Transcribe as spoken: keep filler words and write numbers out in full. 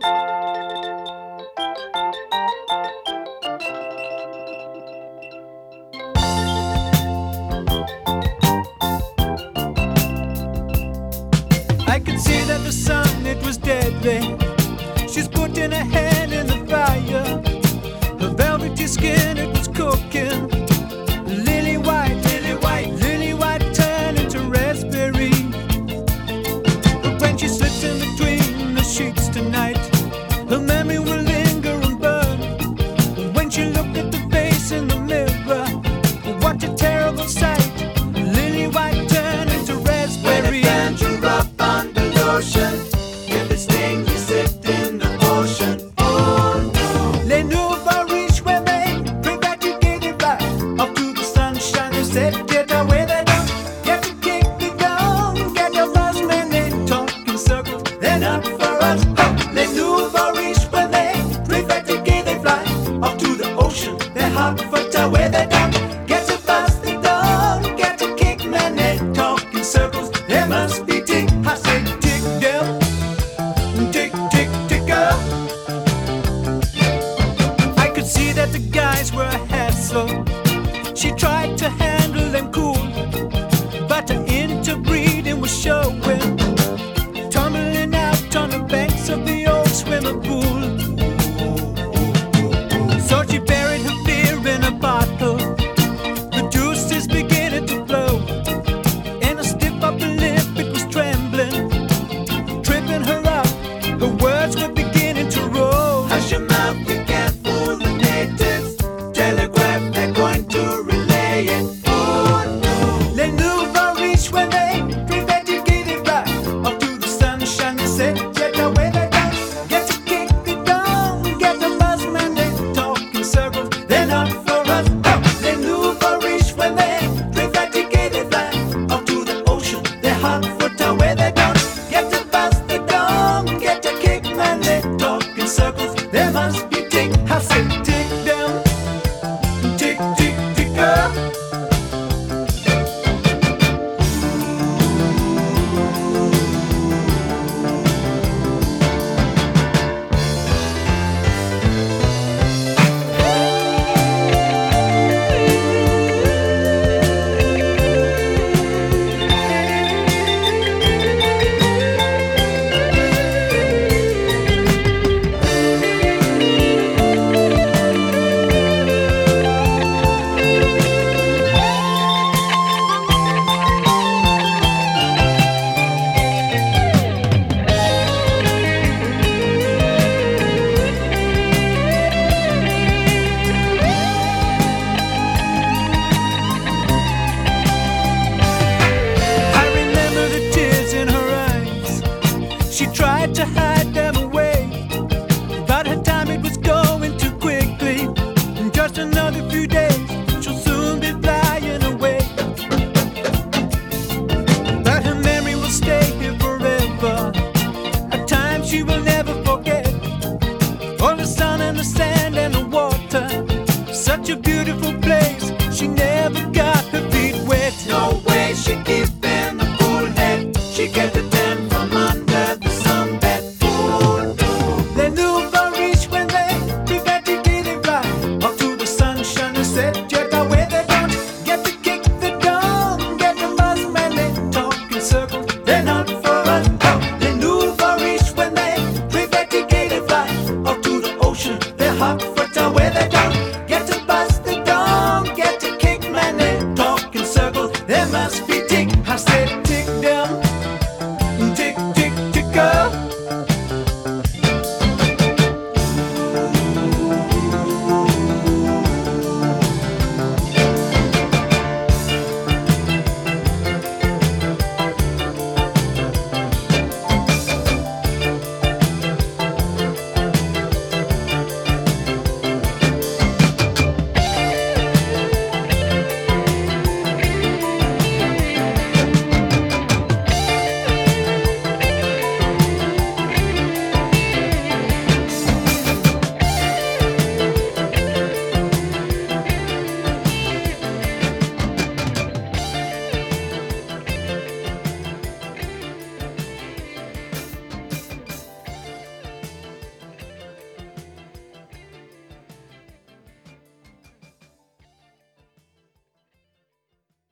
I could see that the sun, it was deadly. She's putting her hand in the fire. Her velvety skin, it was cooking. Lily white, lily white, lily white turned into raspberry. But when she slips in between the sheets tonight, her memory will linger and burn. When she looked at the face in the mirror, what a terrible sight. Lily white turned into raspberry. If it stings, you sit in the ocean. Oh no. Les nouveaux riches women privatiser the vibe. Up to the sunshine, they said, get away, they don't. Get to kick it down, get your buzz, man, they talk in circles. They're not for us. Oh, les nouveaux riches women privatiser the fly. Up to the ocean, they're hot foot away, they don't. Get to buzz, they don't. Get to kick, man, they talk in circles. There must be tick, I say tick, girl. Tick, tick, tick up. I could see that the guys were a hassle. She tried to handle them cool, but her interbreeding was showing, tumbling out on the banks of the old swimming pool. So she buried her fear in a bottle. The juice is beginning to flow, and a stiff upper lip, it was trembling, tripping her up. Her words would be